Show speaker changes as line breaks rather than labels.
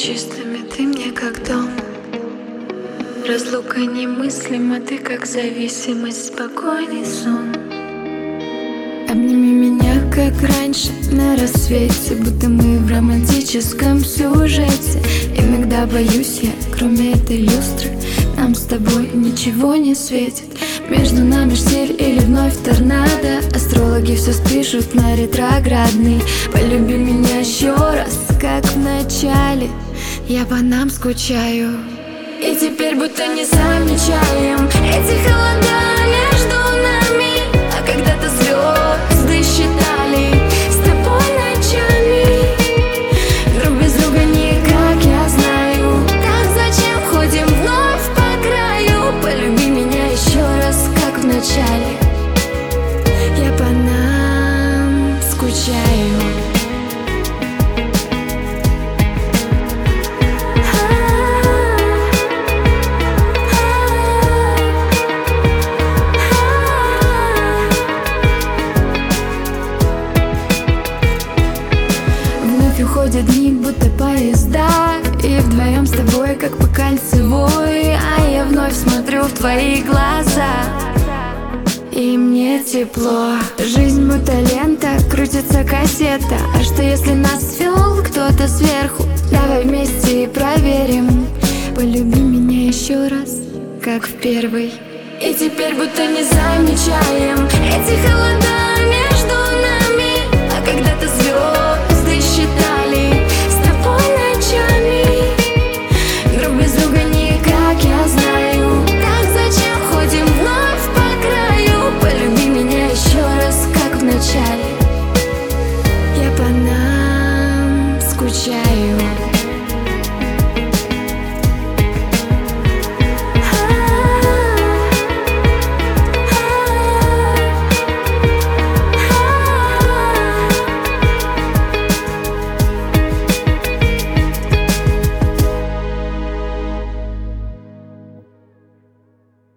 чистыми, ты мне как дом. Разлука немыслима, ты как зависимость, спокойный сон. Обними меня, как раньше, на рассвете, будто мы в романтическом сюжете. Иногда боюсь я, кроме этой люстры, нам с тобой ничего не светит. Между нами штиль или вновь торнадо. Астрологи все спишут на ретроградный. Полюби меня еще раз, как в начале. Я по нам скучаю. И теперь будто не замечаем эти холода между нами. А когда-то звезды считали с тобой ночами. Друг без друга никак, я знаю. Так зачем ходим вновь по краю? Полюби меня еще раз, как в начале. Я по нам скучаю. Уходят дни, будто поезда, и вдвоем с тобой, как по кольцевой. А я вновь смотрю в твои глаза, и мне тепло. Жизнь будто лента, крутится кассета. А что если нас свел кто-то сверху? Давай вместе и проверим. Полюби меня еще раз, как в первый. И теперь будто не замечаем эти холода между нами. А когда-то звезды считали с тобой ночами. Друг без друга никак, я знаю. Так зачем ходим вновь по краю? Полюби меня еще раз, как в начале.